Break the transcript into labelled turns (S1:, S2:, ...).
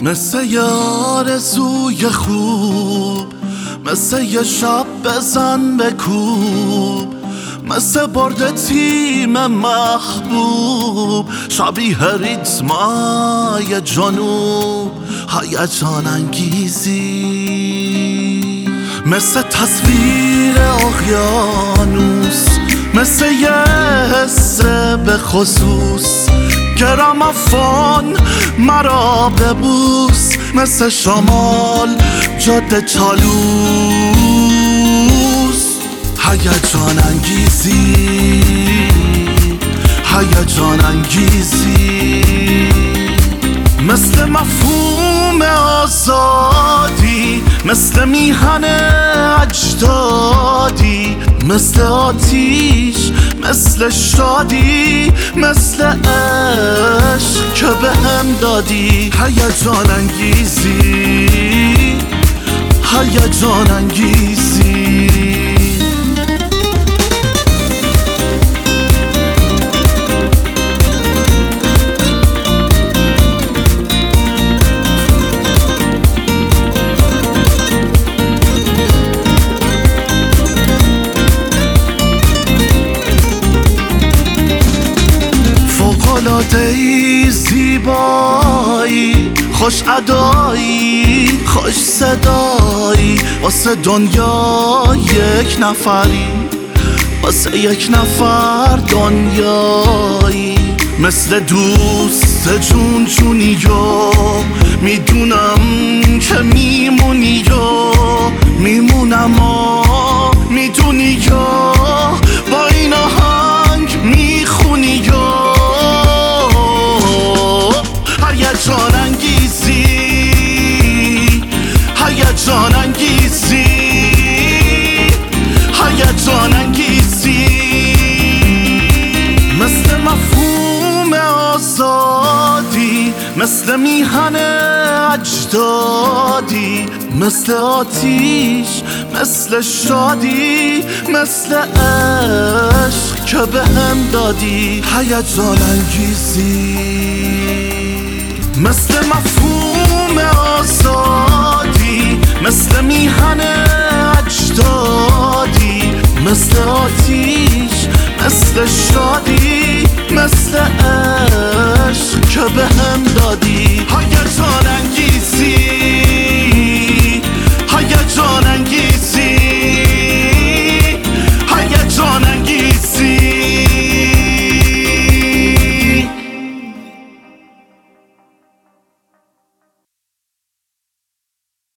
S1: مثل یه آرزوی خوب، مثل یه شب بزن بکوب، مثل برد تیم محبوب، شبیه ریتمای جنوب، هیجان انگیزی، مثل تصویر اقیانوس، مثل یه حس به خصوص، گرامافون مرا ببوس، مثل شمال جاده چالوس، هیجان انگیزی، هیجان انگیزی، مثل مفهوم آزادی، مثل میهن اجدادی، مثل آتیش، مثل شادی، مثل عشق که بهم دادی، هیجان انگیزی، هیجان انگیزی. فوق‌العاده‌ای زیبایی، خوش ادایی، خوش صدایی، واسه دنیا یک نفری، واسه یک نفر دنیایی، مثل دوست جون جونی و میدونم که میمونی و میمونم و میدونی و با این آهنگ میخونی و هیجان انگیزی، هیجان انگیزی، هیجان انگیزی، مثل مفهوم آزادی، مثل میهن اجدادی، مثل آتیش، مثل شادی، مثل عشق که بهم دادی، هیجان انگیزی، مثل مفهوم آزادی، مثل میهن اجدادی، مثل آتیش، مثل شادی، مثل عشق که بهم دادی، هیجان انگیزی، هیجان انگیزی.